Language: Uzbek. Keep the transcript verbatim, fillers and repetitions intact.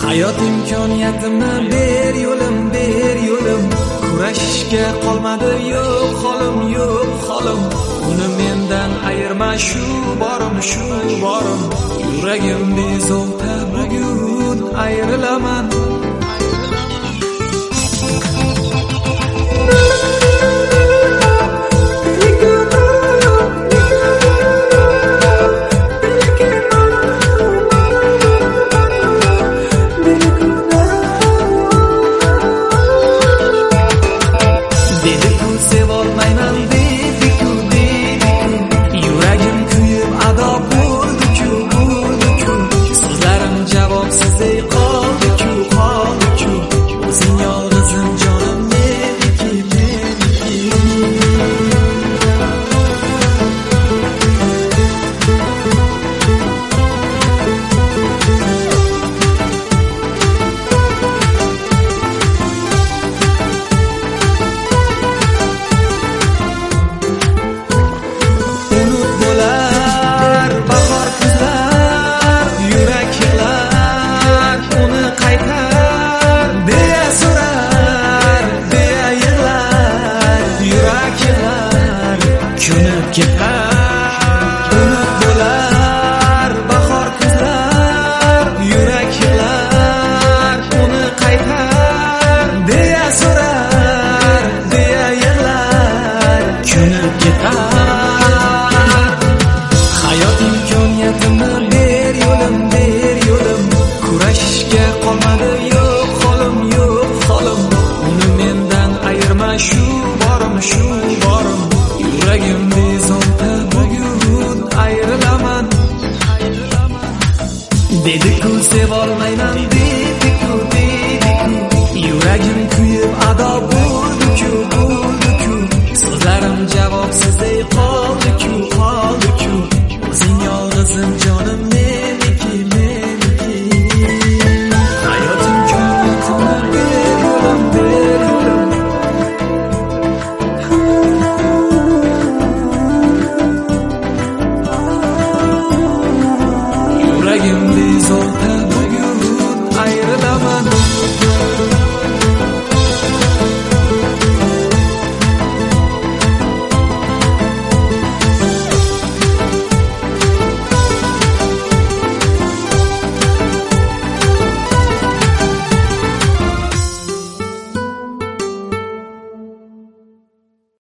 Hayot imkoniyatini ber yo'lim, ber yo'lim. Kurashishga qolmadi yo'q holim, yo'q holim. Uni mendan ayirma shu borim, shu borim. Yuragim bezovta bugun ayrilaman. Hayot imkoniyatini ber yo'lim, ber yo'lim. Kurashishga qolmadi yo'q holim, yo'q holim. Uni mendan ayirma shu borim, shu borim. Yuragim bezovta bugun ayrilaman. Dedi-ku sevolmayman, dedi-ku, dedi-ku. Yuragim kuyib ado bo'ldi-ku, bo'ldi-ku. So'zlarim javobsizdek qoldi-ku, qoldi-ku. O'zing yolg'izim jonim